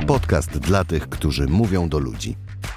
Podcast dla tych, którzy mówią do ludzi.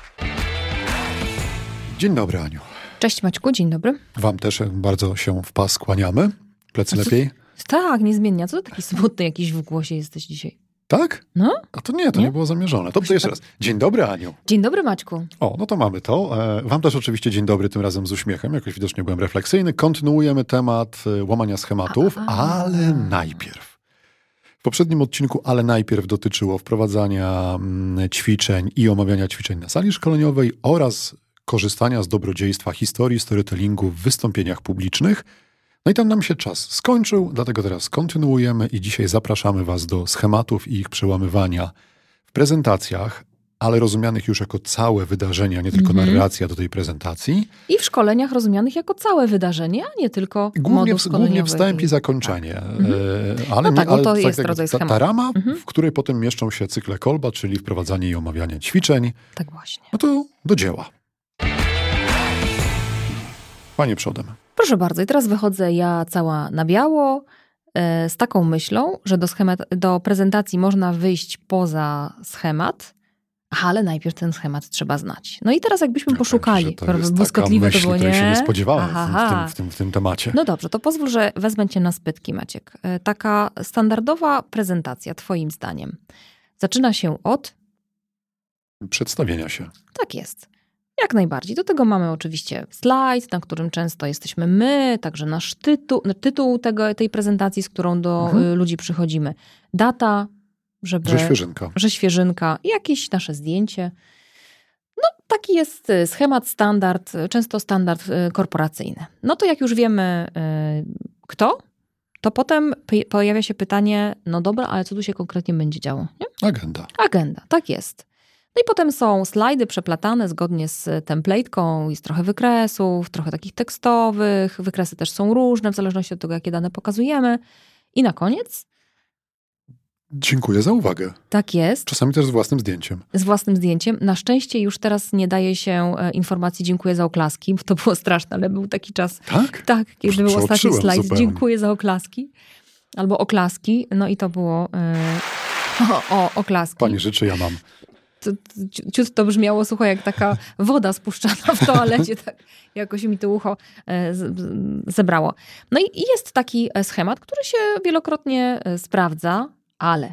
Dzień dobry, Aniu. Cześć Maćku, dzień dobry. Wam też bardzo się w pas kłaniamy. Plecy lepiej? Tak, niezmiennie. A co to taki smutny jakiś w głosie jesteś dzisiaj? Tak? No? A to nie było zamierzone. To jeszcze raz. Dzień dobry, Aniu. Dzień dobry, Maćku. O, no to mamy to. Wam też oczywiście dzień dobry, tym razem z uśmiechem. Jakoś widocznie byłem refleksyjny. Kontynuujemy temat łamania schematów, ale najpierw. W poprzednim odcinku, ale najpierw dotyczyło wprowadzania ćwiczeń i omawiania ćwiczeń na sali szkoleniowej oraz korzystania z dobrodziejstwa historii, storytellingu w wystąpieniach publicznych. No i tam nam się czas skończył, dlatego teraz kontynuujemy i dzisiaj zapraszamy Was do schematów i ich przełamywania w prezentacjach, ale rozumianych już jako całe wydarzenia, nie tylko narracja do tej prezentacji. I w szkoleniach rozumianych jako całe wydarzenie, a nie tylko moduł szkoleniowy. Głównie wstęp i zakończenie. Tak. Ale to jest rodzaj schematu. Ta rama, w której potem mieszczą się cykle Kolba, czyli wprowadzanie i omawianie ćwiczeń. Tak właśnie. No to do dzieła. Panie przodem. Proszę bardzo, i teraz wychodzę ja cała na biało z taką myślą, że do prezentacji można wyjść poza schemat, ale najpierw ten schemat trzeba znać. No i teraz jakbyśmy poszukali, błyskotliwe to było, nie? Się nie spodziewałem w tym temacie. No dobrze, to pozwól, że wezmę cię na spytki, Maciek. Taka standardowa prezentacja, twoim zdaniem, zaczyna się od... Przedstawienia się. Tak jest. Jak najbardziej. Do tego mamy oczywiście slajd, na którym często jesteśmy my, także nasz tytuł tej prezentacji, z którą do ludzi przychodzimy. Data, że świeżynka i jakieś nasze zdjęcie. No taki jest schemat, często standard korporacyjny. No to jak już wiemy kto, to potem pojawia się pytanie, no dobra, ale co tu się konkretnie będzie działo? Nie? Agenda, tak jest. No i potem są slajdy przeplatane zgodnie z template'ką, jest trochę wykresów, trochę takich tekstowych, wykresy też są różne w zależności od tego, jakie dane pokazujemy. I na koniec? Dziękuję za uwagę. Tak jest. Czasami też z własnym zdjęciem. Z własnym zdjęciem. Na szczęście już teraz nie daje się informacji dziękuję za oklaski, bo to było straszne, ale był taki czas. Tak? Tak, kiedy był ostatni slajd. Zupełnie. Dziękuję za oklaski. Albo oklaski. No i to było oklaski. Pani życzy, ja mam. Ciut to brzmiało, słuchaj, jak taka woda spuszczana w toalecie, tak jakoś mi to ucho zebrało. No i jest taki schemat, który się wielokrotnie sprawdza, ale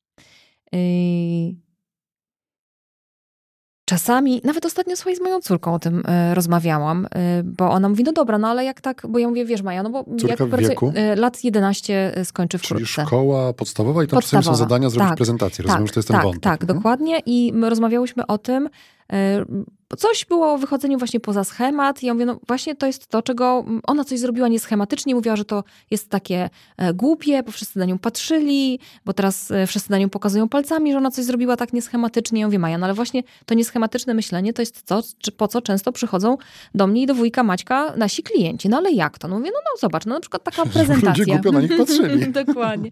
czasami, nawet ostatnio słuchaj, z moją córką o tym rozmawiałam, bo ona mówi, no dobra, no ale jak tak, bo ja mówię, wiesz Maja, no bo córka jak w wieku? Lat 11 skończy wkrótce. Czyli szkoła podstawowa i tam czasami są zadania zrobić prezentację. Rozumiem, że to jest ten wątek. Tak, dokładnie. I my rozmawiałyśmy o tym, coś było o wychodzeniu właśnie poza schemat. I ja mówię, no właśnie to jest to, czego ona coś zrobiła nieschematycznie. Mówiła, że to jest takie głupie, bo wszyscy na nią patrzyli, bo teraz wszyscy na nią pokazują palcami, że ona coś zrobiła tak nieschematycznie. Ja mówię, Maja, no ale właśnie to nieschematyczne myślenie to jest to, po co często przychodzą do mnie i do wujka Maćka nasi klienci. No ale jak to? No mówię, no zobacz, no na przykład taka prezentacja. Ludzie głupio na nich patrzyli. Dokładnie.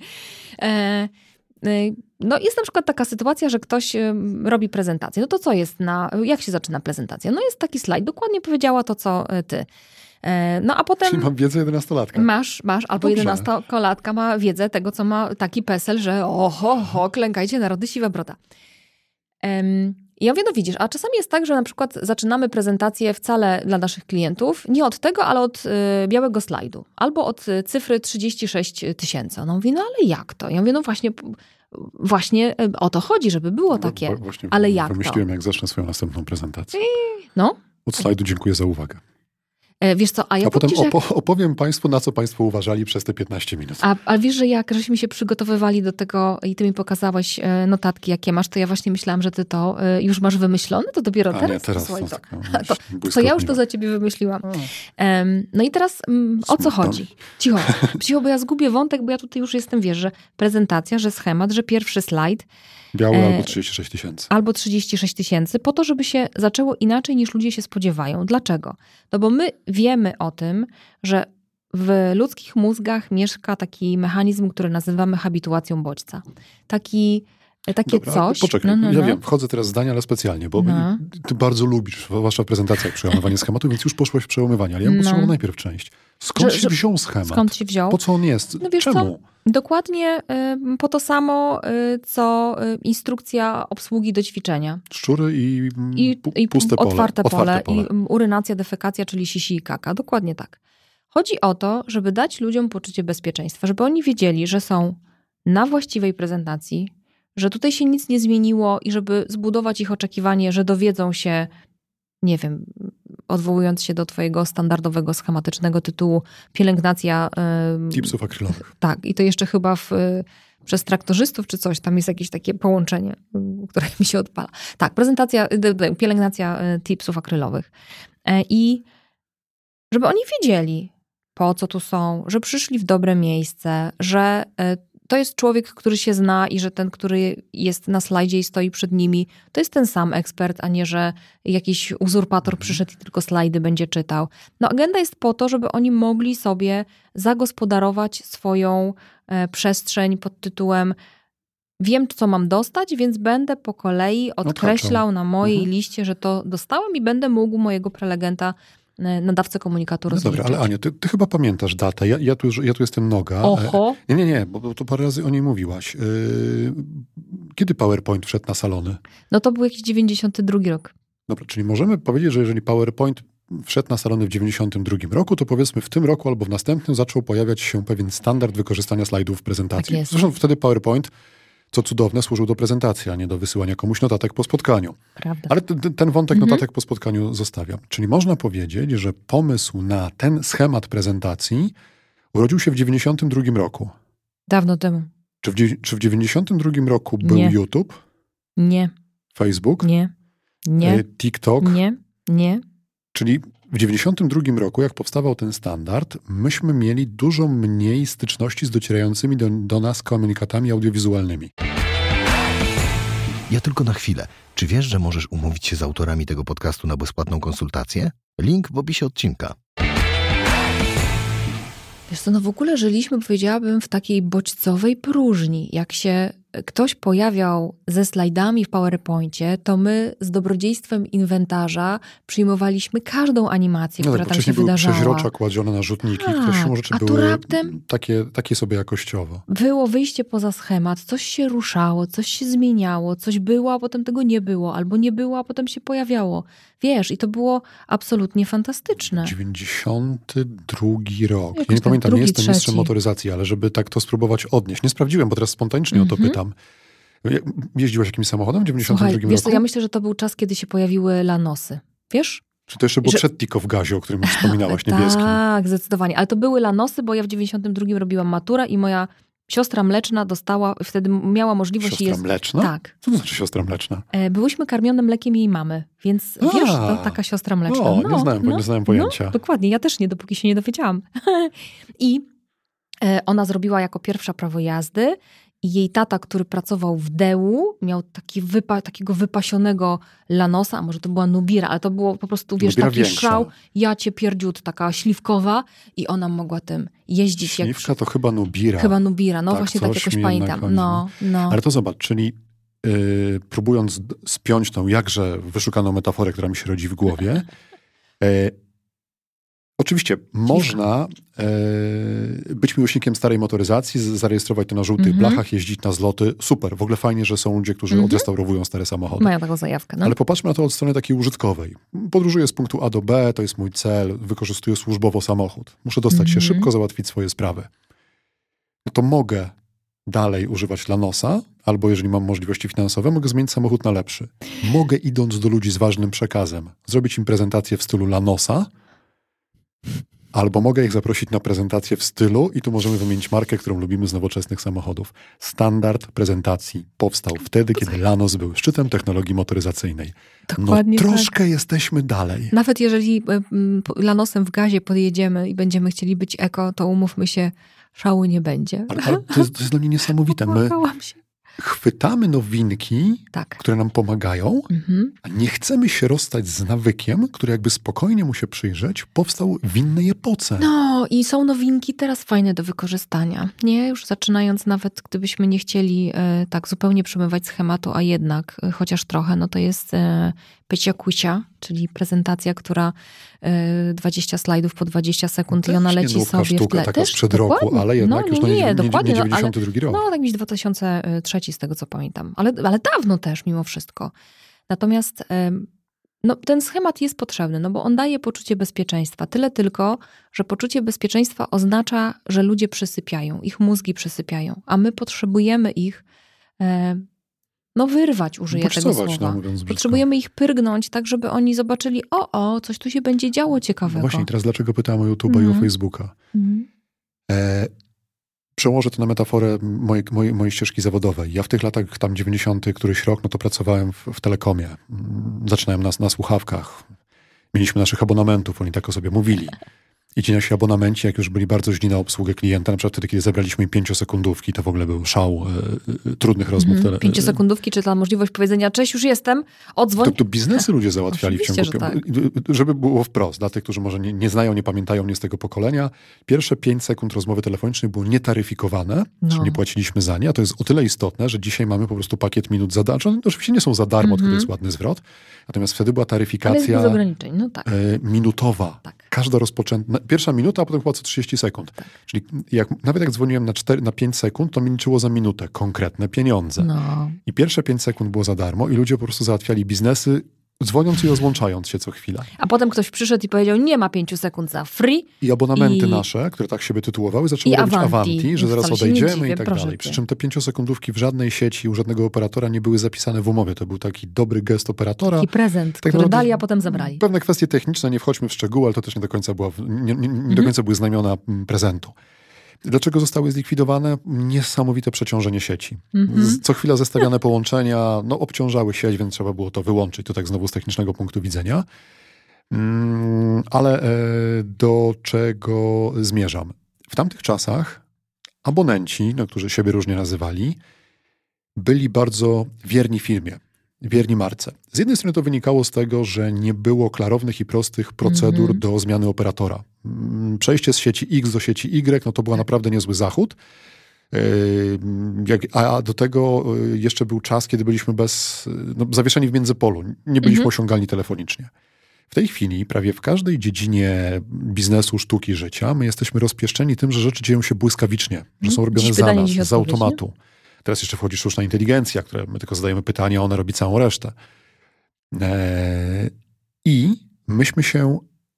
No jest na przykład taka sytuacja, że ktoś robi prezentację. No to co jest jak się zaczyna prezentacja? No jest taki slajd, dokładnie powiedziała to, co ty. No a potem... Czyli mam wiedzę 11-latka. Masz, albo 11-latka ma wiedzę tego, co ma taki PESEL, że klękajcie narody, siwa broda. I ja mówię, no widzisz, a czasami jest tak, że na przykład zaczynamy prezentację wcale dla naszych klientów, nie od tego, ale od białego slajdu. Albo od cyfry 36 000. Ona mówi, no ale jak to? Ja mówię, no właśnie o to chodzi, żeby było takie. Ale jak to? Wymyśliłem, jak zacznę swoją następną prezentację. No. Od slajdu dziękuję za uwagę. Wiesz co, a potem opowiem Państwu, na co Państwo uważali przez te 15 minut. A wiesz, że jak żeśmy się przygotowywali do tego i ty mi pokazałeś notatki, jakie masz, to ja właśnie myślałam, że ty to już masz wymyślone, to dopiero teraz? Nie, teraz to ja już to za ciebie wymyśliłam. No i teraz o co chodzi? Cicho, bo ja zgubię wątek, bo ja tutaj już jestem, wiesz, że prezentacja, że schemat, że pierwszy slajd. Biały albo 36 000. Albo 36 000, po to, żeby się zaczęło inaczej niż ludzie się spodziewają. Dlaczego? No bo my wiemy o tym, że w ludzkich mózgach mieszka taki mechanizm, który nazywamy habituacją bodźca. Takie coś. Poczekaj, ja wiem, wchodzę teraz w zdania, ale specjalnie, bo ty bardzo lubisz, zwłaszcza w prezentacjach, przełamywanie schematu, więc już poszłaś w przełamywanie, ale ja bym potrzebował najpierw część. Skąd się wziął schemat? Skąd się wziął? Po co on jest? No wiesz czemu? Co? Dokładnie po to samo, co instrukcja obsługi do ćwiczenia. Szczury i puste pole. Otwarte pole. I urynacja, defekacja, czyli sisi i kaka. Dokładnie tak. Chodzi o to, żeby dać ludziom poczucie bezpieczeństwa, żeby oni wiedzieli, że są na właściwej prezentacji, że tutaj się nic nie zmieniło i żeby zbudować ich oczekiwanie, że dowiedzą się, nie wiem, odwołując się do twojego standardowego, schematycznego tytułu, pielęgnacja... tipsów akrylowych. Tak, i to jeszcze chyba przez traktorzystów czy coś, tam jest jakieś takie połączenie, które mi się odpala. Tak, pielęgnacja tipsów akrylowych. I żeby oni wiedzieli, po co tu są, że przyszli w dobre miejsce, że to jest człowiek, który się zna i że ten, który jest na slajdzie i stoi przed nimi, to jest ten sam ekspert, a nie, że jakiś uzurpator przyszedł i tylko slajdy będzie czytał. No, agenda jest po to, żeby oni mogli sobie zagospodarować swoją przestrzeń pod tytułem wiem, co mam dostać, więc będę po kolei odkreślał na mojej liście, że to dostałem i będę mógł mojego prelegenta, nadawcę komunikatu rozliczyć. Dobra, ale Aniu, ty chyba pamiętasz datę. Ja tu jestem noga. Oho. Nie, bo to parę razy o niej mówiłaś. Kiedy PowerPoint wszedł na salony? No to był jakiś 92 rok. Dobra, czyli możemy powiedzieć, że jeżeli PowerPoint wszedł na salony w 92 roku, to powiedzmy w tym roku albo w następnym zaczął pojawiać się pewien standard wykorzystania slajdów w prezentacji. Tak jest. Zresztą wtedy PowerPoint, co cudowne, służył do prezentacji, a nie do wysyłania komuś notatek po spotkaniu. Prawda. Ale ten wątek notatek po spotkaniu zostawiam. Czyli można powiedzieć, że pomysł na ten schemat prezentacji urodził się w 92 roku. Dawno temu. Czy w 92 roku był Nie. YouTube? Nie. Facebook? Nie. TikTok? Nie. Czyli w 92 roku, jak powstawał ten standard, myśmy mieli dużo mniej styczności z docierającymi do nas komunikatami audiowizualnymi. Ja tylko na chwilę. Czy wiesz, że możesz umówić się z autorami tego podcastu na bezpłatną konsultację? Link w opisie odcinka. Wiesz co, no w ogóle żyliśmy, powiedziałabym, w takiej bodźcowej próżni. Jak się ktoś pojawiał ze slajdami w PowerPoincie, to my z dobrodziejstwem inwentarza przyjmowaliśmy każdą animację, która tam się wydarzała. Wcześniej były przeźrocza kładzione na rzutniki, które siłą rzeczy były raptem takie sobie jakościowo. było wyjście poza schemat, coś się ruszało, coś się zmieniało, coś było, a potem tego nie było, albo nie było, a potem się pojawiało. Wiesz, i to było absolutnie fantastyczne. 92 rok. Jakoś Ja nie pamiętam, nie jestem mistrzem trzeci. motoryzacji, ale żeby tak to spróbować odnieść. Nie sprawdziłem, bo teraz spontanicznie o to pytam. Jeździłaś jakimś samochodem w 92 Słuchaj, roku? wiesz co, ja myślę, że to był czas, kiedy się pojawiły lanosy. Wiesz? Czy to jeszcze było przed Tiko w gazie, o którym wspominałaś, niebieskim? Tak, zdecydowanie. Ale to były lanosy, bo ja w 92 robiłam maturę i moja siostra mleczna dostała, wtedy miała możliwość... Siostra mleczna? Tak. Co to znaczy siostra mleczna? Byłyśmy karmione mlekiem jej mamy, więc wiesz, to taka siostra mleczna. Nie znałem pojęcia. Dokładnie, ja też nie, dopóki się nie dowiedziałam. I ona zrobiła jako pierwsza prawo jazdy i jej tata, który pracował w Deu, miał takiego wypasionego lanosa, a może to była Nubira, ale to było po prostu, wiesz, Nubira taki większa. szał, jacie pierdziut, taka śliwkowa i ona mogła tym jeździć. Śliwka to chyba Nubira. Chyba Nubira, no tak, właśnie tak jakoś pamiętam. No. Ale to zobacz, czyli próbując spiąć tą jakże wyszukaną metaforę, która mi się rodzi w głowie, oczywiście można być miłośnikiem starej motoryzacji, zarejestrować to na żółtych blachach, jeździć na zloty. Super, w ogóle fajnie, że są ludzie, którzy odrestaurowują stare samochody. Mają taką zajawkę. No. Ale popatrzmy na to od strony takiej użytkowej. Podróżuję z punktu A do B, to jest mój cel, wykorzystuję służbowo samochód. Muszę dostać się szybko, załatwić swoje sprawy. No to mogę dalej używać lanosa, albo jeżeli mam możliwości finansowe, mogę zmienić samochód na lepszy. Mogę, idąc do ludzi z ważnym przekazem, zrobić im prezentację w stylu lanosa, albo mogę ich zaprosić na prezentację w stylu, i tu możemy wymienić markę, którą lubimy z nowoczesnych samochodów. Standard prezentacji powstał wtedy, kiedy Lanos był szczytem technologii motoryzacyjnej. Dokładnie troszkę jesteśmy dalej. Nawet jeżeli lanosem w gazie podjedziemy i będziemy chcieli być eko, to umówmy się, szału nie będzie. Ale to jest dla mnie niesamowite. Popłakałam się. chwytamy nowinki, Tak. które nam pomagają, a nie chcemy się rozstać z nawykiem, który jakby spokojnie mu się przyjrzeć, powstał w innej epoce. No i są nowinki teraz fajne do wykorzystania. Nie, już zaczynając nawet, gdybyśmy nie chcieli tak zupełnie przemywać schematu, a jednak chociaż trochę, no to jest pycia kucia, czyli prezentacja, która 20 slajdów po 20 sekund i ona leci sobie w tle. Taka Też, sprzed roku, dokładnie. ale jednak już nie dokładnie, 92 rok. No, tak gdzieś 2003 z tego, co pamiętam. Ale dawno też, mimo wszystko. Natomiast no, ten schemat jest potrzebny, no bo on daje poczucie bezpieczeństwa. Tyle tylko, że poczucie bezpieczeństwa oznacza, że ludzie przysypiają, ich mózgi przysypiają, a my potrzebujemy ich wyrwać, użyję tego słowa. Mówiąc brzydko. Potrzebujemy ich pyrgnąć, tak żeby oni zobaczyli, coś tu się będzie działo ciekawego. No właśnie, teraz dlaczego pytałem o YouTube'a i o Facebooka? Przełożę to na metaforę mojej ścieżki zawodowej. Ja w tych latach, tam 90. któryś rok, no to pracowałem w telekomie. Zaczynałem na słuchawkach. Mieliśmy naszych abonamentów, oni tak o sobie mówili. I ci nasi abonamenci, jak już byli bardzo źli na obsługę klienta, na przykład wtedy, kiedy zabraliśmy im 5-sekundówki, to w ogóle był szał trudnych rozmów. 5-sekundówki, czy ta możliwość powiedzenia, cześć, już jestem, odzwoń. To biznesy ludzie załatwiali w ciągu... Tak. Żeby było wprost, dla tych, którzy może nie znają, nie pamiętają mnie z tego pokolenia, pierwsze 5 sekund rozmowy telefonicznej było nietaryfikowane, czyli nie płaciliśmy za nie, a to jest o tyle istotne, że dzisiaj mamy po prostu pakiet minut za darmo. One oczywiście nie są za darmo, tylko to jest ładny zwrot. Natomiast wtedy była taryfikacja bez ograniczeń, no tak. Minutowa. Tak. Każda pierwsza minuta, a potem chyba co 30 sekund. Tak. Czyli nawet jak dzwoniłem na 5 sekund, to mi liczyło za minutę konkretne pieniądze. No. I pierwsze 5 sekund było za darmo i ludzie po prostu załatwiali biznesy, dzwoniąc i rozłączając się co chwilę. A potem ktoś przyszedł i powiedział, nie ma 5 sekund za free. I abonamenty nasze, które tak siebie tytułowały, zaczęły robić Avanti, że zaraz odejdziemy i tak dalej. Przy czym te 5-sekundówki w żadnej sieci, u żadnego operatora nie były zapisane w umowie. To był taki dobry gest operatora. Taki prezent, tak, który dali, a potem zabrali. Pewne kwestie techniczne, nie wchodźmy w szczegóły, ale to też nie do końca nie do końca były znamiona prezentu. Dlaczego zostały zlikwidowane? Niesamowite przeciążenie sieci. Co chwila zestawiane połączenia obciążały sieć, więc trzeba było to wyłączyć. To tak znowu z technicznego punktu widzenia. Ale do czego zmierzam? W tamtych czasach abonenci, którzy siebie różnie nazywali, byli bardzo wierni firmie, wierni marce. Z jednej strony to wynikało z tego, że nie było klarownych i prostych procedur do zmiany operatora. Przejście z sieci X do sieci Y, to była naprawdę niezły zachód. A do tego jeszcze był czas, kiedy byliśmy zawieszeni w międzypolu. Nie byliśmy osiągalni telefonicznie. W tej chwili prawie w każdej dziedzinie biznesu, sztuki, życia my jesteśmy rozpieszczeni tym, że rzeczy dzieją się błyskawicznie, że są robione za nas, z automatu. Teraz jeszcze wchodzi sztuczna inteligencja, które my tylko zadajemy pytania, a ona robi całą resztę. I myśmy się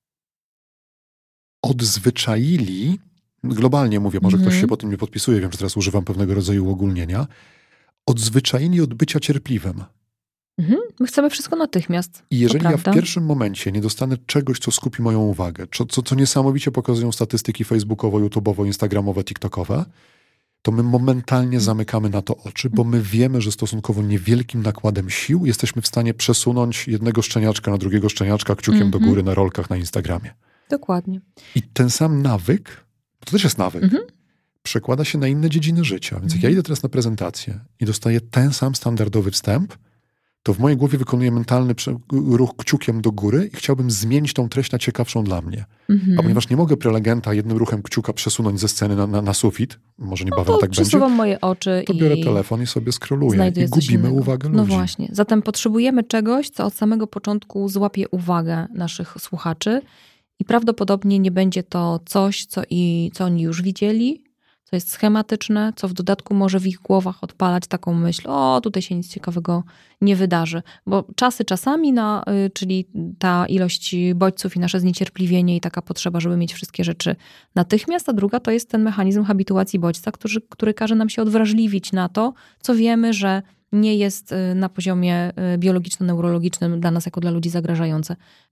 odzwyczaili, globalnie mówię, może ktoś się po tym nie podpisuje, wiem, że teraz używam pewnego rodzaju uogólnienia, odzwyczaili od bycia cierpliwym. My chcemy wszystko natychmiast. I jeżeli ja w pierwszym momencie nie dostanę czegoś, co skupi moją uwagę, co niesamowicie pokazują statystyki facebookowo, YouTube'owo, instagramowe, tiktokowe, to my momentalnie zamykamy na to oczy, bo my wiemy, że stosunkowo niewielkim nakładem sił jesteśmy w stanie przesunąć jednego szczeniaczka na drugiego szczeniaczka kciukiem do góry na rolkach na Instagramie. Dokładnie. I ten sam nawyk, to też jest nawyk, przekłada się na inne dziedziny życia. Więc jak ja idę teraz na prezentację i dostaję ten sam standardowy wstęp, to w mojej głowie wykonuję mentalny ruch kciukiem do góry i chciałbym zmienić tą treść na ciekawszą dla mnie. A ponieważ nie mogę prelegenta jednym ruchem kciuka przesunąć ze sceny na sufit, może niebawem tak będzie, przesuwam moje oczy to biorę telefon i sobie scrolluję i gubimy uwagę ludzi. No właśnie. Zatem potrzebujemy czegoś, co od samego początku złapie uwagę naszych słuchaczy i prawdopodobnie nie będzie to coś, co oni już widzieli, co jest schematyczne, co w dodatku może w ich głowach odpalać taką myśl, tutaj się nic ciekawego nie wydarzy. Bo czasami, czyli ta ilość bodźców i nasze zniecierpliwienie i taka potrzeba, żeby mieć wszystkie rzeczy natychmiast, a druga to jest ten mechanizm habituacji bodźca, który każe nam się odwrażliwić na to, co wiemy, że nie jest na poziomie biologiczno-neurologicznym dla nas jako dla ludzi zagrażające.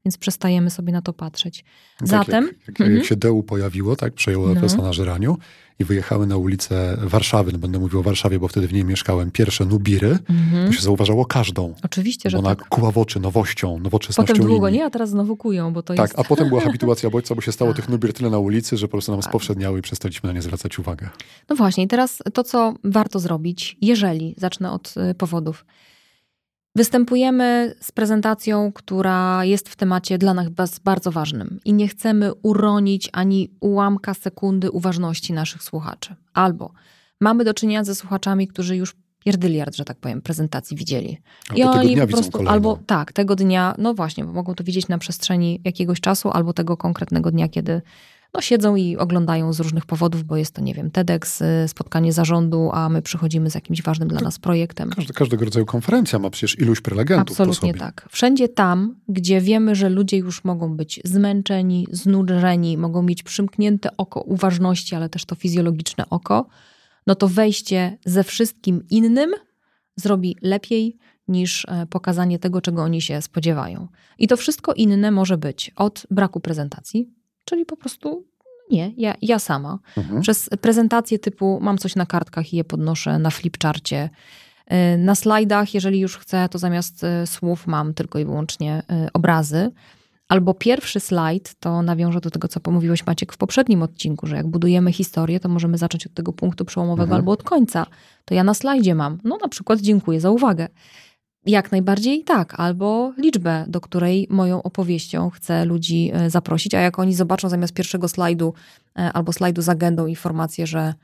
więc przestajemy sobie na to patrzeć. Tak Zatem... Jak się DEU pojawiło, tak, przejęło FSA na Żeraniu i wyjechały na ulicę Warszawy, no będę mówił o Warszawie, bo wtedy w niej mieszkałem, pierwsze Nubiry, to się zauważało każdą. Oczywiście, że ona tak. kuła w oczy nowością, nowoczesnością Potem długo linii. nie, a teraz znowu kują, bo to tak, jest... a potem była habituacja bodźca, bo się stało tych Nubir tyle na ulicy, że po prostu nam spowszedniały i przestaliśmy na nie zwracać uwagę. No właśnie, i teraz to, co warto zrobić, jeżeli, zacznę od powodów. Występujemy z prezentacją, która jest w temacie dla nas bardzo ważnym i nie chcemy uronić ani ułamka sekundy uważności naszych słuchaczy. Albo mamy do czynienia ze słuchaczami, którzy już pierdyliard, że tak powiem, prezentacji widzieli. Albo tego dnia widzą kolejną. Albo tak, tego dnia, no właśnie, bo mogą to widzieć na przestrzeni jakiegoś czasu, albo tego konkretnego dnia, kiedy siedzą i oglądają z różnych powodów, bo jest to, nie wiem, TEDx, spotkanie zarządu, a my przychodzimy z jakimś ważnym dla nas projektem. Każdego rodzaju konferencja ma przecież iluś prelegentów. Absolutnie tak. Wszędzie tam, gdzie wiemy, że ludzie już mogą być zmęczeni, znużeni, mogą mieć przymknięte oko uważności, ale też to fizjologiczne oko, no to wejście ze wszystkim innym zrobi lepiej niż pokazanie tego, czego oni się spodziewają. I to wszystko inne może być od braku prezentacji, czyli po prostu nie, ja sama. Przez prezentację typu mam coś na kartkach i je podnoszę na flipcharcie. Na slajdach, jeżeli już chcę, to zamiast słów mam tylko i wyłącznie obrazy. Albo pierwszy slajd, to nawiążę do tego, co pomówiłeś, Maciek, w poprzednim odcinku, że jak budujemy historię, to możemy zacząć od tego punktu przełomowego albo od końca. To ja na slajdzie mam, na przykład dziękuję za uwagę. Jak najbardziej tak, albo liczbę, do której moją opowieścią chcę ludzi zaprosić, a jak oni zobaczą zamiast pierwszego slajdu albo slajdu z agendą informację, że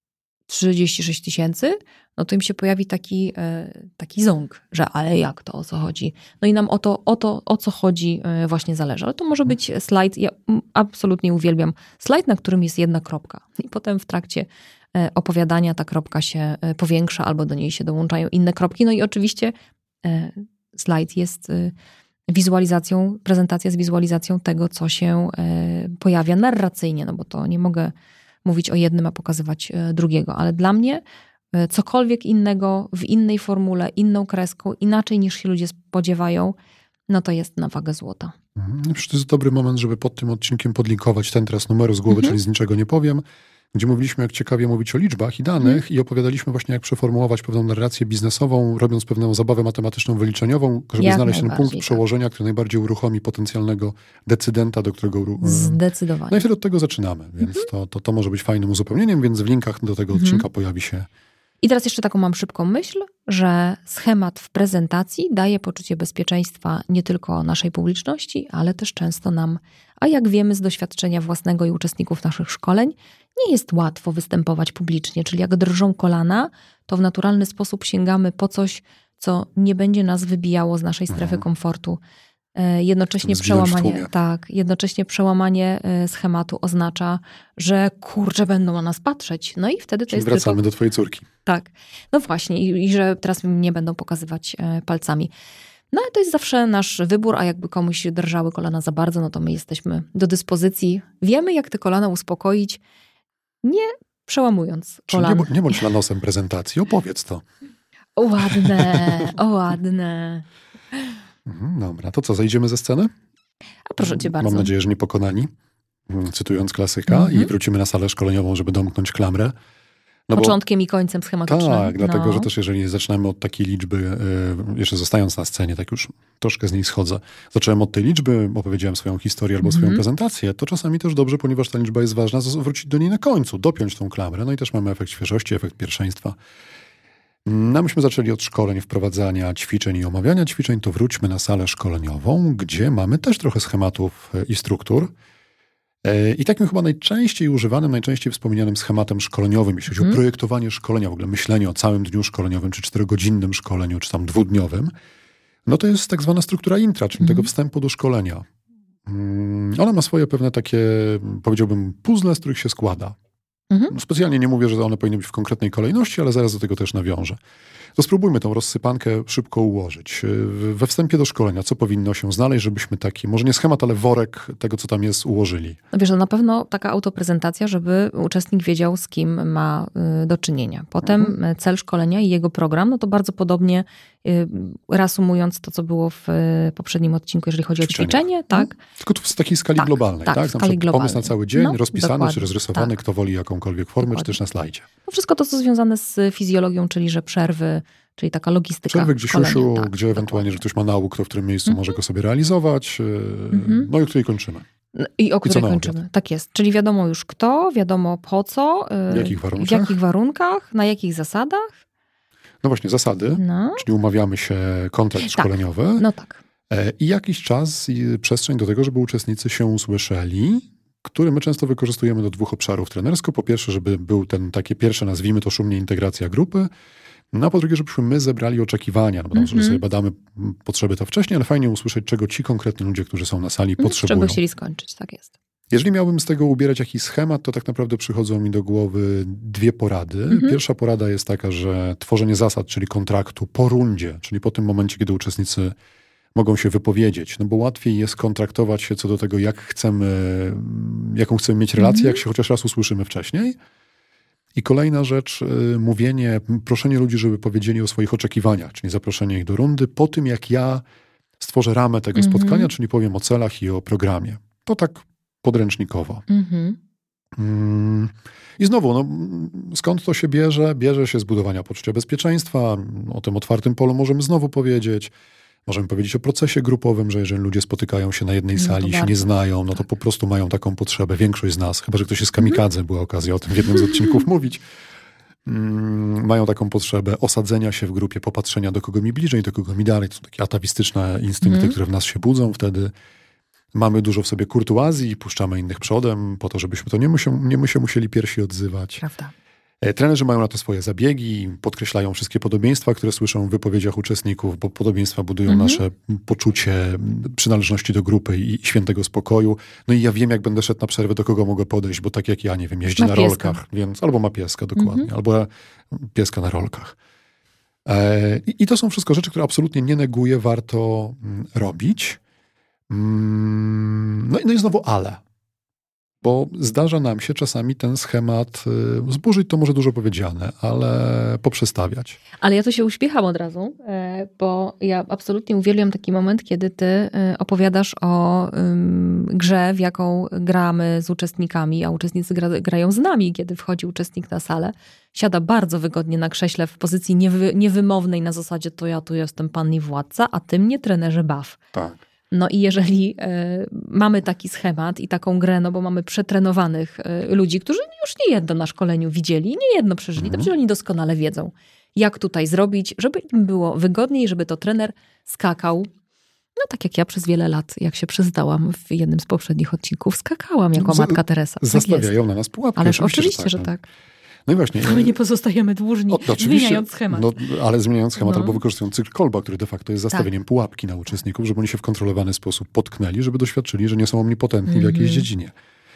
36 000, no to im się pojawi taki ząg, że ale jak to, o co chodzi? No i nam o co chodzi właśnie zależy. Ale to może być slajd, ja absolutnie uwielbiam slajd, na którym jest jedna kropka. I potem w trakcie opowiadania ta kropka się powiększa albo do niej się dołączają inne kropki. No i oczywiście slajd jest wizualizacją, prezentacja z wizualizacją tego, co się pojawia narracyjnie, no bo to nie mogę mówić o jednym, a pokazywać drugiego. Ale dla mnie cokolwiek innego, w innej formule, inną kreską, inaczej niż się ludzie spodziewają, no to jest na wagę złota. To jest dobry moment, żeby pod tym odcinkiem podlinkować ten teraz numeru z głowy, czyli z niczego nie powiem, gdzie mówiliśmy, jak ciekawie mówić o liczbach i danych i opowiadaliśmy właśnie, jak przeformułować pewną narrację biznesową, robiąc pewną zabawę matematyczną, wyliczeniową, żeby znaleźć ten punkt przełożenia, który najbardziej uruchomi potencjalnego decydenta, do którego... Zdecydowanie. No i wtedy od tego zaczynamy, więc to może być fajnym uzupełnieniem, więc w linkach do tego odcinka pojawi się... I teraz jeszcze taką mam szybką myśl, że schemat w prezentacji daje poczucie bezpieczeństwa nie tylko naszej publiczności, ale też często nam, a jak wiemy z doświadczenia własnego i uczestników naszych szkoleń, nie jest łatwo występować publicznie, czyli jak drżą kolana, to w naturalny sposób sięgamy po coś, co nie będzie nas wybijało z naszej strefy komfortu. Jednocześnie przełamanie schematu oznacza, że kurczę, będą na nas patrzeć. No i wtedy to jest wracamy do twojej córki. Tak. No właśnie. I że teraz nie będą pokazywać palcami. No ale to jest zawsze nasz wybór, a jakby komuś drżały kolana za bardzo, no to my jesteśmy do dyspozycji. Wiemy, jak te kolana uspokoić, nie przełamując kolan. Nie bądź lanosem prezentacji, opowiedz to. O ładne. Dobra, to co, zejdziemy ze sceny? A proszę cię bardzo. Mam nadzieję, że niepokonani, cytując klasyka, i wrócimy na salę szkoleniową, żeby domknąć klamrę. Początkiem i końcem schematycznym. Tak, dlatego, że też jeżeli zaczynamy od takiej liczby, jeszcze zostając na scenie, tak już troszkę z niej schodzę, zacząłem od tej liczby, opowiedziałem swoją historię albo swoją prezentację, to czasami też dobrze, ponieważ ta liczba jest ważna, wrócić do niej na końcu, dopiąć tą klamrę, no i też mamy efekt świeżości, efekt pierwszeństwa. No myśmy zaczęli od szkoleń, wprowadzania ćwiczeń i omawiania ćwiczeń, to wróćmy na salę szkoleniową, gdzie mamy też trochę schematów i struktur. I takim chyba najczęściej używanym, najczęściej wspomnianym schematem szkoleniowym, jeśli chodzi o projektowanie szkolenia, w ogóle myślenie o całym dniu szkoleniowym, czy 4-godzinnym szkoleniu, czy tam 2-dniowym, no to jest tak zwana struktura intra, czyli tego wstępu do szkolenia. Ona ma swoje pewne takie, powiedziałbym, puzzle, z których się składa. Specjalnie nie mówię, że one powinny być w konkretnej kolejności, ale zaraz do tego też nawiążę. To spróbujmy tą rozsypankę szybko ułożyć. We wstępie do szkolenia, co powinno się znaleźć, żebyśmy taki, może nie schemat, ale worek tego, co tam jest, ułożyli? No wiesz, na pewno taka autoprezentacja, żeby uczestnik wiedział, z kim ma do czynienia. Potem cel szkolenia i jego program, no to bardzo podobnie reasumując to, co było w poprzednim odcinku, jeżeli chodzi o ćwiczenie, tak? Tylko tu w takiej skali globalnej, tak? w skali globalnej. Pomysł na cały dzień, rozpisany dokładnie, czy rozrysowany, tak. kto woli jakąkolwiek formę, Dokładnie. czy też na slajdzie. No wszystko to, co związane z fizjologią, czyli że przerwy, czyli taka logistyka Przerwy gdzie szkolenia, siusiu, tak, gdzie ewentualnie, że ktoś ma nauk, to w którym miejscu może go sobie realizować. No i o której kończymy. I o której na kończymy. obiad? Tak jest. Czyli wiadomo już kto, wiadomo po co, W jakich warunkach? w jakich warunkach, na jakich zasadach. No właśnie, zasady, No, czyli umawiamy się, kontrakt szkoleniowy no tak. i jakiś czas i przestrzeń do tego, żeby uczestnicy się usłyszeli, który my często wykorzystujemy do 2 obszarów trenersko. Po pierwsze, żeby był takie pierwsze, nazwijmy to szumnie, integracja grupy. No a po drugie, żebyśmy my zebrali oczekiwania, no bo tam sobie badamy potrzeby to wcześniej, ale fajnie usłyszeć, czego ci konkretni ludzie, którzy są na sali, potrzebują. Czego chcieli skończyć, tak jest. Jeżeli miałbym z tego ubierać jakiś schemat, to tak naprawdę przychodzą mi do głowy 2 porady. Pierwsza porada jest taka, że tworzenie zasad, czyli kontraktu po rundzie, czyli po tym momencie, kiedy uczestnicy mogą się wypowiedzieć, no bo łatwiej jest kontraktować się co do tego, jaką chcemy mieć relację, jak się chociaż raz usłyszymy wcześniej. I kolejna rzecz, proszenie ludzi, żeby powiedzieli o swoich oczekiwaniach, czyli zaproszenie ich do rundy po tym, jak ja stworzę ramę tego spotkania, czyli powiem o celach i o programie. To tak podręcznikowo. I znowu, skąd to się bierze? Bierze się z budowania poczucia bezpieczeństwa. O tym otwartym polu możemy znowu powiedzieć. Możemy powiedzieć o procesie grupowym, że jeżeli ludzie spotykają się na jednej sali i się nie znają, no to po prostu mają taką potrzebę. Większość z nas, chyba że ktoś jest kamikadze, była okazja o tym w jednym z odcinków mówić, mają taką potrzebę osadzenia się w grupie, popatrzenia do kogo mi bliżej, do kogo mi dalej. To są takie atawistyczne instynkty, które w nas się budzą wtedy. Mamy dużo w sobie kurtuazji i puszczamy innych przodem po to, żebyśmy to nie musieli pierwsi odzywać. Prawda. Trenerzy mają na to swoje zabiegi, podkreślają wszystkie podobieństwa, które słyszą w wypowiedziach uczestników, bo podobieństwa budują nasze poczucie przynależności do grupy i świętego spokoju. No i ja wiem, jak będę szedł na przerwę, do kogo mogę podejść, bo tak jak ja, nie wiem, jeździ na rolkach, więc albo ma pieska, dokładnie, albo pieska na rolkach. I to są wszystko rzeczy, które absolutnie nie neguję, warto robić. No i znowu ale. Bo zdarza nam się czasami ten schemat zburzyć, to może dużo powiedziane, ale poprzestawiać. Ale ja tu się uśmiecham od razu, bo ja absolutnie uwielbiam taki moment, kiedy ty opowiadasz o grze, w jaką gramy z uczestnikami, a uczestnicy grają z nami, kiedy wchodzi uczestnik na salę. Siada bardzo wygodnie na krześle w pozycji niewymownej na zasadzie to ja tu jestem pan i władca, a ty mnie trenerze baw. Tak. No i jeżeli mamy taki schemat i taką grę, no bo mamy przetrenowanych ludzi, którzy już niejedno na szkoleniu widzieli, niejedno przeżyli, to przecież oni doskonale wiedzą, jak tutaj zrobić, żeby im było wygodniej, żeby to trener skakał. No tak jak ja przez wiele lat, jak się przyznałam w jednym z poprzednich odcinków, skakałam jako Matka Teresa. Zastawiają na nas pułapkę. Ależ oczywiście, że tak. No i właśnie. My nie pozostajemy dłużni, zmieniając schemat. No, ale zmieniając schemat albo wykorzystując cykl Kolba, który de facto jest zastawieniem pułapki na uczestników, żeby oni się w kontrolowany sposób potknęli, żeby doświadczyli, że nie są omnipotentni w jakiejś dziedzinie.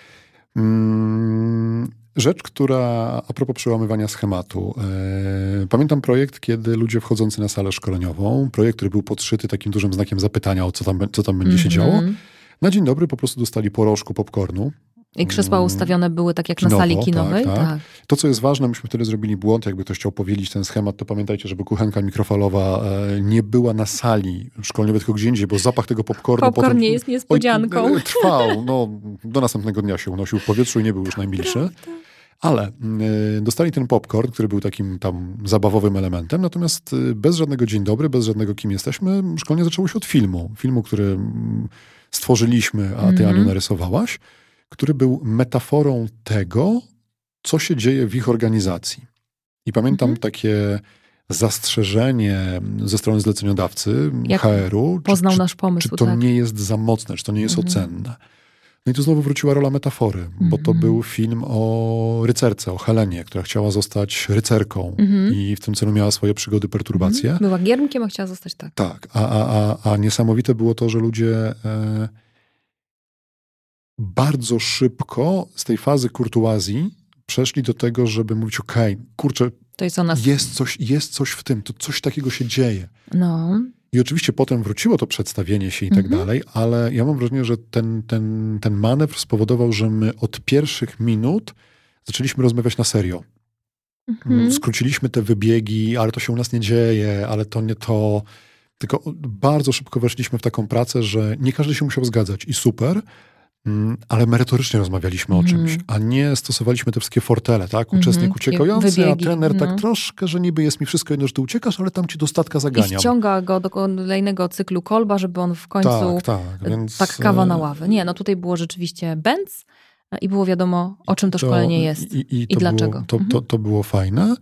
Rzecz, która a propos przełamywania schematu. Pamiętam projekt, kiedy ludzie wchodzący na salę szkoleniową, projekt, który był podszyty takim dużym znakiem zapytania o co tam będzie się działo, na dzień dobry po prostu dostali po rożku popcornu. I krzesła ustawione były tak jak na sali kinowej. Tak. To, co jest ważne, myśmy wtedy zrobili błąd, jakby ktoś chciał powielić ten schemat, to pamiętajcie, żeby kuchenka mikrofalowa nie była na sali szkoleniowej, tylko gdzie indziej, bo zapach tego popcornu Popcorn potem nie jest niespodzianką. Trwał. Do następnego dnia się unosił w powietrzu i nie był już najmilszy. Ale dostali ten popcorn, który był takim tam zabawowym elementem, natomiast bez żadnego dzień dobry, bez żadnego kim jesteśmy, szkolenie zaczęło się od filmu, który stworzyliśmy, a ty, Aniu, narysowałaś, który był metaforą tego, co się dzieje w ich organizacji. I pamiętam takie zastrzeżenie ze strony zleceniodawcy, HR-u, poznał nasz pomysł, czy to nie jest za mocne, czy to nie jest ocenne. No i tu znowu wróciła rola metafory, bo to był film o rycerce, o Helenie, która chciała zostać rycerką i w tym celu miała swoje przygody, perturbacje. Była giermkiem, a chciała zostać tak. Tak, a niesamowite było to, że ludzie bardzo szybko z tej fazy kurtuazji przeszli do tego, żeby mówić, kurczę, To jest o nas. Jest coś w tym, to coś takiego się dzieje. No. I oczywiście potem wróciło to przedstawienie się i tak dalej, ale ja mam wrażenie, że ten manewr spowodował, że my od pierwszych minut zaczęliśmy rozmawiać na serio. Skróciliśmy te wybiegi, ale to się u nas nie dzieje, ale to nie to. Tylko bardzo szybko weszliśmy w taką pracę, że nie każdy się musiał zgadzać i super, ale merytorycznie rozmawialiśmy o czymś, a nie stosowaliśmy te wszystkie fortele, tak? Uczestnik uciekający, a trener tak troszkę, że niby jest mi wszystko jedno, że ty uciekasz, ale tam ci do statka zaganiam. I wciąga go do kolejnego cyklu Kolba, żeby on w końcu więc... tak kawa na ławę. Nie, no tutaj było rzeczywiście Benz i było wiadomo, o czym to szkolenie jest i dlaczego. To było fajne.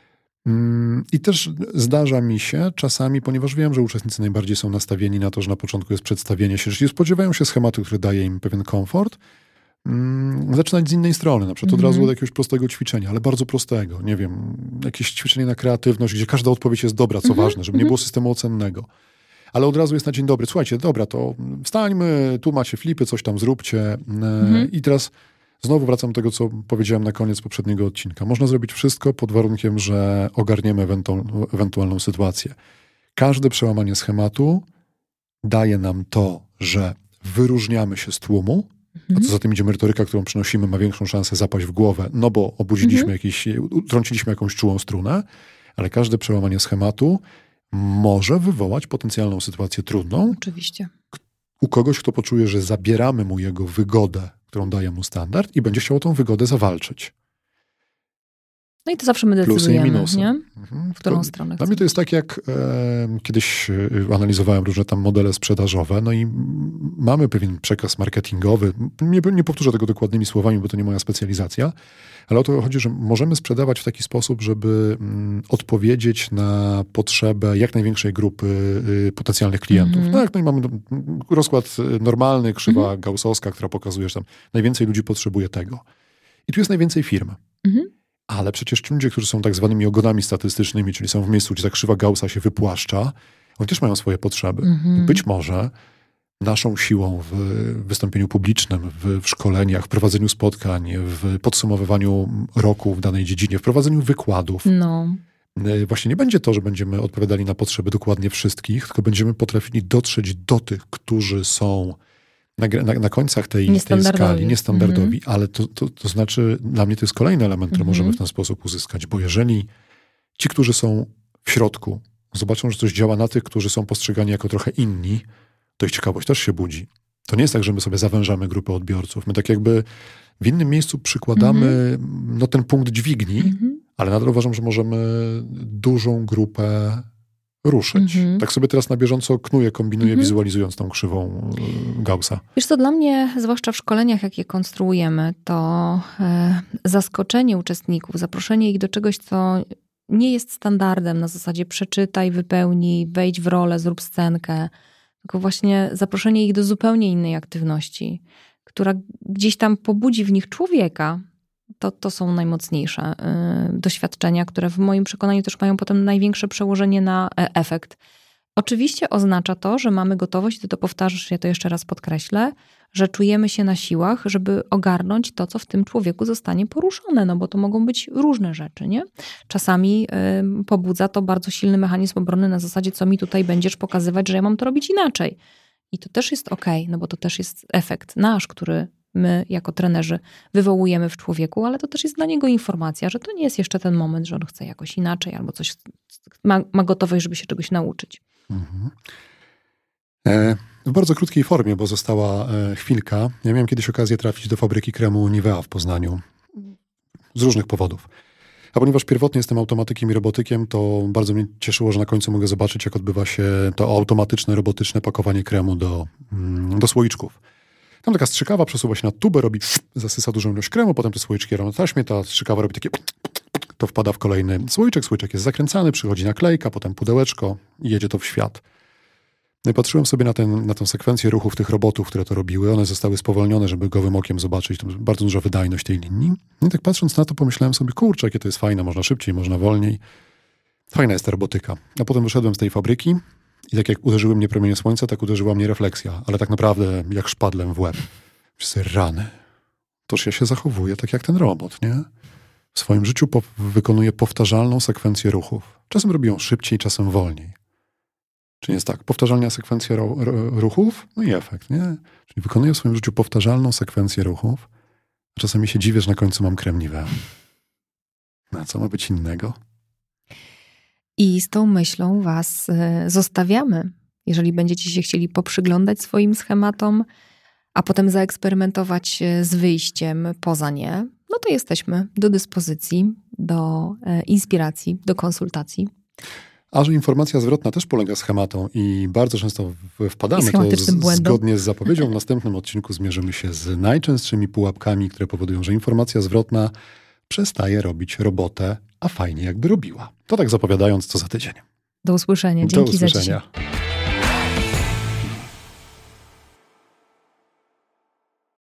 I też zdarza mi się czasami, ponieważ wiem, że uczestnicy najbardziej są nastawieni na to, że na początku jest przedstawienie się, czyli spodziewają się schematu, który daje im pewien komfort, zaczynać z innej strony, na przykład od razu od jakiegoś prostego ćwiczenia, ale bardzo prostego, nie wiem, jakieś ćwiczenie na kreatywność, gdzie każda odpowiedź jest dobra, co ważne, żeby nie było systemu ocennego. Ale od razu jest na dzień dobry, słuchajcie, dobra, to wstańmy, tu macie flipy, coś tam zróbcie. I teraz znowu wracam do tego, co powiedziałem na koniec poprzedniego odcinka. Można zrobić wszystko pod warunkiem, że ogarniemy ewentualną sytuację. Każde przełamanie schematu daje nam to, że wyróżniamy się z tłumu, a co za tym idzie merytoryka, którą przynosimy, ma większą szansę zapaść w głowę, no bo obudziliśmy utrąciliśmy jakąś czułą strunę, ale każde przełamanie schematu może wywołać potencjalną sytuację trudną. Oczywiście. U kogoś, kto poczuje, że zabieramy mu jego wygodę, którą daje mu standard i będzie chciał o tą wygodę zawalczyć. No i to zawsze my decydujemy, plusy i minusy. Nie? W którą stronę Dla mnie to jest tak, jak kiedyś analizowałem różne tam modele sprzedażowe, no i mamy pewien przekaz marketingowy. Nie powtórzę tego dokładnymi słowami, bo to nie moja specjalizacja, ale o to chodzi, że możemy sprzedawać w taki sposób, żeby odpowiedzieć na potrzebę jak największej grupy potencjalnych klientów. Tak, no i mamy rozkład normalny, krzywa gaussowska, która pokazuje, że tam najwięcej ludzi potrzebuje tego. I tu jest najwięcej firm. Ale przecież ci ludzie, którzy są tak zwanymi ogonami statystycznymi, czyli są w miejscu, gdzie ta krzywa Gaussa się wypłaszcza, oni też mają swoje potrzeby. Być może naszą siłą w wystąpieniu publicznym, w szkoleniach, w prowadzeniu spotkań, w podsumowywaniu roku w danej dziedzinie, w prowadzeniu wykładów. Właśnie nie będzie to, że będziemy odpowiadali na potrzeby dokładnie wszystkich, tylko będziemy potrafili dotrzeć do tych, którzy są na końcach tej skali niestandardowi, ale to znaczy, dla mnie to jest kolejny element, który możemy w ten sposób uzyskać, bo jeżeli ci, którzy są w środku, zobaczą, że coś działa na tych, którzy są postrzegani jako trochę inni, to ich ciekawość też się budzi. To nie jest tak, że my sobie zawężamy grupę odbiorców. My tak jakby w innym miejscu przykładamy ten punkt dźwigni, ale nadal uważam, że możemy dużą grupę ruszyć. Tak sobie teraz na bieżąco knuję, kombinuję, wizualizując tą krzywą Gaussa. Wiesz co, dla mnie, zwłaszcza w szkoleniach, jak je konstruujemy, to zaskoczenie uczestników, zaproszenie ich do czegoś, co nie jest standardem na zasadzie przeczytaj, wypełnij, wejdź w rolę, zrób scenkę, tylko właśnie zaproszenie ich do zupełnie innej aktywności, która gdzieś tam pobudzi w nich człowieka. To są najmocniejsze doświadczenia, które w moim przekonaniu też mają potem największe przełożenie na efekt. Oczywiście oznacza to, że mamy gotowość, ty to powtarzasz, ja to jeszcze raz podkreślę, że czujemy się na siłach, żeby ogarnąć to, co w tym człowieku zostanie poruszone, no bo to mogą być różne rzeczy, nie? Czasami pobudza to bardzo silny mechanizm obrony na zasadzie, co mi tutaj będziesz pokazywać, że ja mam to robić inaczej. I to też jest okej, no bo to też jest efekt nasz, który my jako trenerzy wywołujemy w człowieku, ale to też jest dla niego informacja, że to nie jest jeszcze ten moment, że on chce jakoś inaczej albo coś ma gotowość, żeby się czegoś nauczyć. W bardzo krótkiej formie, bo została chwilka. Ja miałem kiedyś okazję trafić do fabryki kremu Nivea w Poznaniu. Z różnych powodów. A ponieważ pierwotnie jestem automatykiem i robotykiem, to bardzo mnie cieszyło, że na końcu mogę zobaczyć, jak odbywa się to automatyczne, robotyczne pakowanie kremu do słoiczków. Tam taka strzykawa przesuwa się na tubę, zasysa dużą ilość kremu, potem te słoiczki robią na taśmie, ta strzykawa robi takie, to wpada w kolejny słoiczek jest zakręcany, przychodzi naklejka, potem pudełeczko i jedzie to w świat. No i patrzyłem sobie na tę sekwencję ruchów tych robotów, które to robiły. One zostały spowolnione, żeby gołym okiem zobaczyć. To bardzo duża wydajność tej linii. I tak patrząc na to, pomyślałem sobie, kurczę, jakie to jest fajne, można szybciej, można wolniej. Fajna jest ta robotyka. A potem wyszedłem z tej fabryki i tak jak uderzyły mnie promienie słońca, tak uderzyła mnie refleksja. Ale tak naprawdę jak szpadlem w łeb. Rany. Toż ja się zachowuję tak jak ten robot, nie? w swoim życiu wykonuje powtarzalną sekwencję ruchów. Czasem robi ją szybciej, czasem wolniej. Czyli jest tak, powtarzalna sekwencja ruchów, no i efekt, nie? Czyli wykonuję w swoim życiu powtarzalną sekwencję ruchów. Czasami się dziwię, że na końcu mam krem Nivea. Na co ma być innego? I z tą myślą was zostawiamy. Jeżeli będziecie się chcieli poprzyglądać swoim schematom, a potem zaeksperymentować z wyjściem poza nie, no to jesteśmy do dyspozycji, do inspiracji, do konsultacji. A że informacja zwrotna też polega schematą i bardzo często wpadamy, to zgodnie z zapowiedzią w następnym odcinku zmierzymy się z najczęstszymi pułapkami, które powodują, że informacja zwrotna przestaje robić robotę, a fajnie jakby robiła. To tak zapowiadając, co za tydzień. Do usłyszenia. Dzięki do usłyszenia. za dzisiaj.